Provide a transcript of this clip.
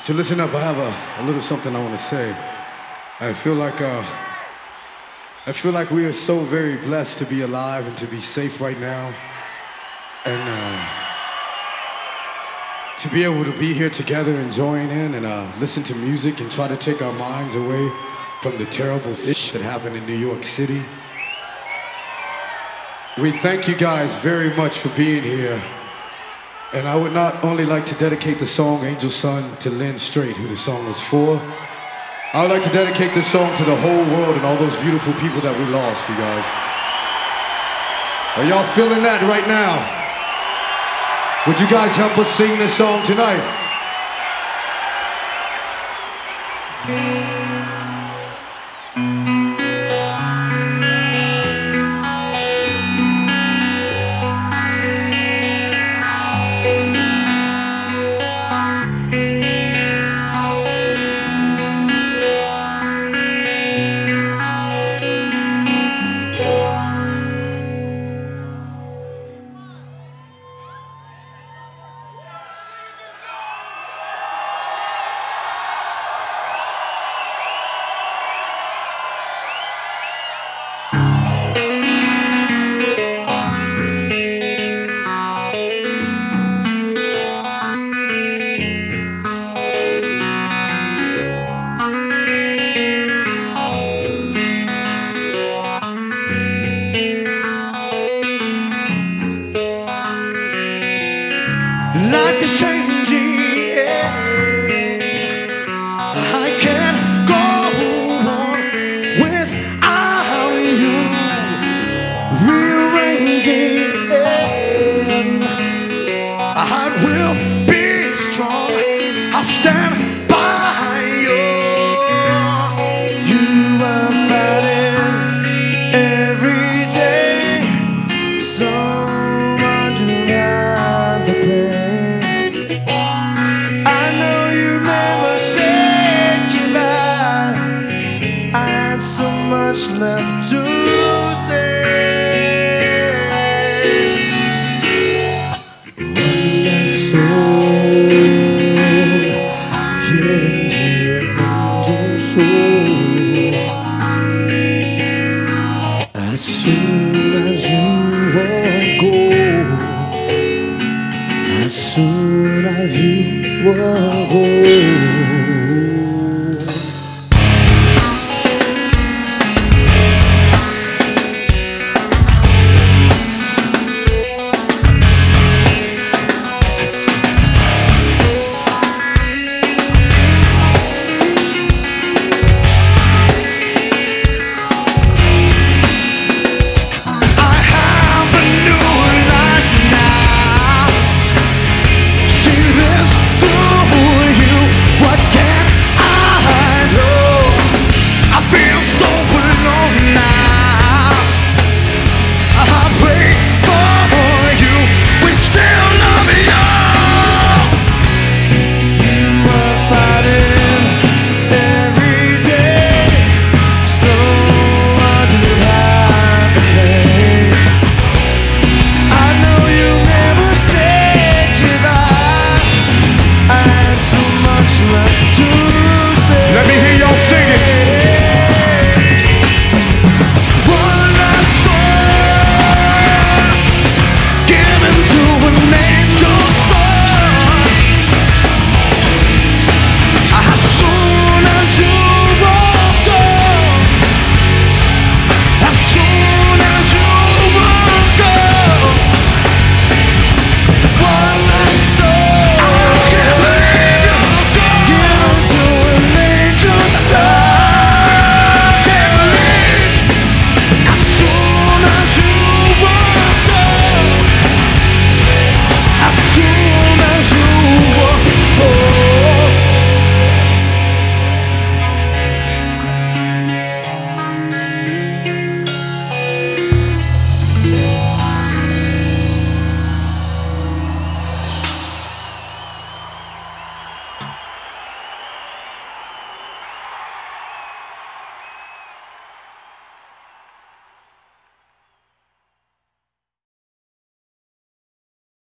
So listen up, I have a little something I want to say. I feel like we are so very blessed to be alive and to be safe right now, and to be able to be here together and join in and listen to music and try to take our minds away from the terrible ish that happened in New York City. We thank you guys very much for being here. And I would not only like to dedicate the song Angel Sun to Lynn Strait, who the song was for. I would like to dedicate this song to the whole world and all those beautiful people that we lost, you guys. Are y'all feeling that right now? Would you guys help us sing this song tonight? Life is changing, I can't go on without you. Rearranging, I will be strong, I'll stand by you. You are fighting every day, so I do not the pain. Much left to say. One soul given to an angel soul. As soon as you are gone, as soon as you are gone. Right.